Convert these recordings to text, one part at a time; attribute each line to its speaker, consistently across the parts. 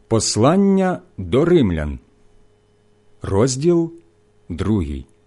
Speaker 1: Послання до римлян, розділ 2.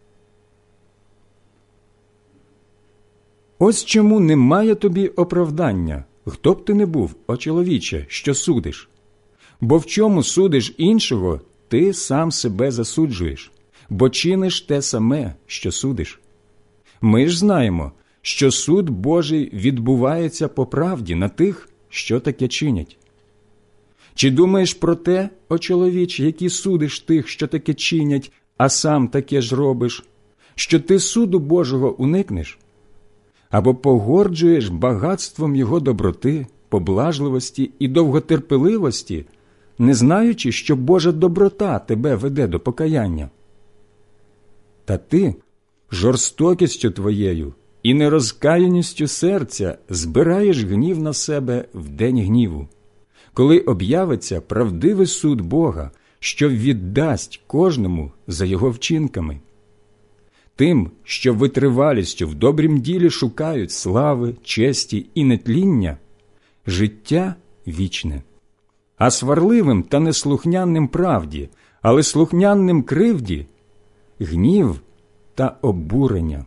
Speaker 1: Ось чому немає тобі оправдання, хто б ти не був, о чоловіче, що судиш. Бо в чому судиш іншого, ти сам себе засуджуєш, бо чиниш те саме, що судиш. Ми ж знаємо, що суд Божий відбувається по правді на тих, що таке чинять. Чи думаєш про те, о чоловіче, який судиш тих, що таке чинять, а сам таке ж робиш, що ти суду Божого уникнеш? Або погорджуєш багатством Його доброти, поблажливості і довготерпеливості, не знаючи, що Божа доброта тебе веде до покаяння? Та ти жорстокістю твоєю і нерозкаяністю серця збираєш гнів на себе в день гніву, коли об'явиться правдивий суд Бога, що віддасть кожному за його вчинками. Тим, що витривалістю в добрім ділі шукають слави, честі і нетління, життя вічне, а сварливим та неслухняним правді, але слухняним кривді – гнів та обурення.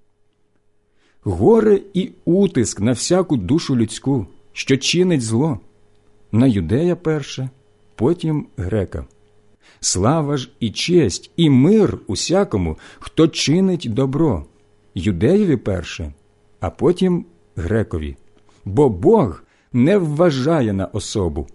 Speaker 1: Горе і утиск на всяку душу людську, що чинить зло, на юдея перше, потім грека. Слава ж і честь, і мир усякому, хто чинить добро, юдеєві перше, а потім грекові, бо Бог не вважає на особу.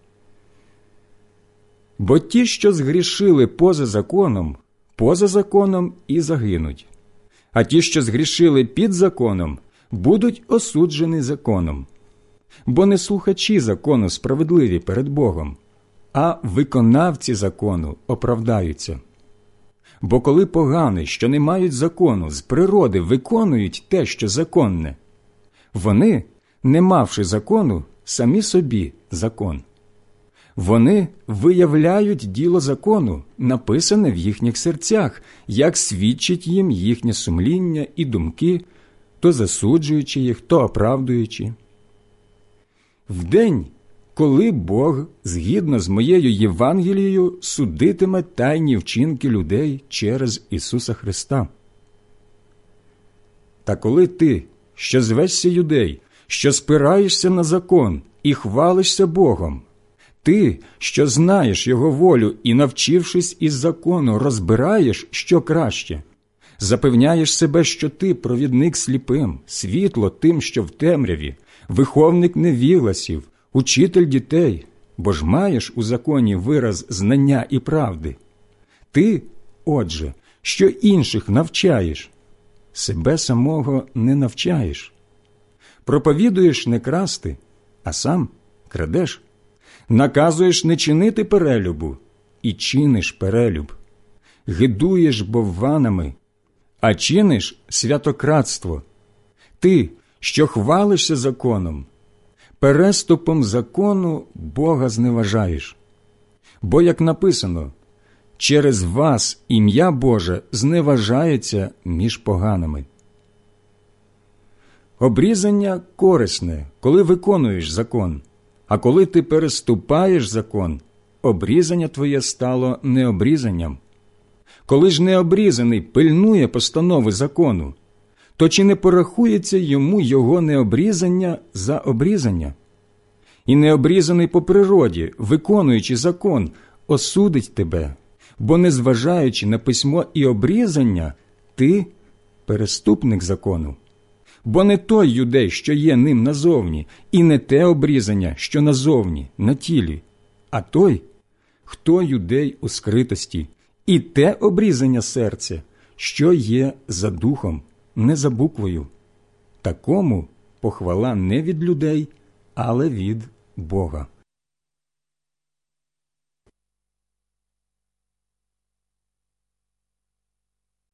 Speaker 1: Бо ті, що згрішили поза законом і загинуть, а ті, що згрішили під законом, будуть осуджені законом. Бо не слухачі закону справедливі перед Богом, а виконавці закону оправдаються. Бо коли погані, що не мають закону, з природи виконують те, що законне, вони, не мавши закону, самі собі закон. Вони виявляють діло закону, написане в їхніх серцях, як свідчить їм їхнє сумління і думки, то засуджуючи їх, то оправдуючи. В день, коли Бог, згідно з моєю Євангелією, судитиме тайні вчинки людей через Ісуса Христа. Та коли ти, що звешся юдей, що спираєшся на закон і хвалишся Богом, ти, що знаєш Його волю і, навчившись із закону, розбираєш, що краще, запевняєш себе, що ти провідник сліпим, світло тим, що в темряві, виховник невігласів, учитель дітей, бо ж маєш у законі вираз знання і правди. Ти, отже, що інших навчаєш, себе самого не навчаєш. Проповідуєш не красти, а сам крадеш. Наказуєш не чинити перелюбу, і чиниш перелюб. Гидуєш бовванами, а чиниш святократство. Ти, що хвалишся законом, переступом закону Бога зневажаєш. Бо, як написано, через вас ім'я Боже зневажається між поганими. Обрізання корисне, коли виконуєш закон, а коли ти переступаєш закон, обрізання твоє стало необрізанням. Коли ж необрізаний пильнує постанови закону, то чи не порахується йому його необрізання за обрізання? І необрізаний по природі, виконуючи закон, осудить тебе, бо, незважаючи на письмо і обрізання, ти – переступник закону. Бо не той юдей, що є ним назовні, і не те обрізання, що назовні, на тілі, а той, хто юдей у скритості, і те обрізання серця, що є за духом, не за буквою. Такому похвала не від людей, але від Бога.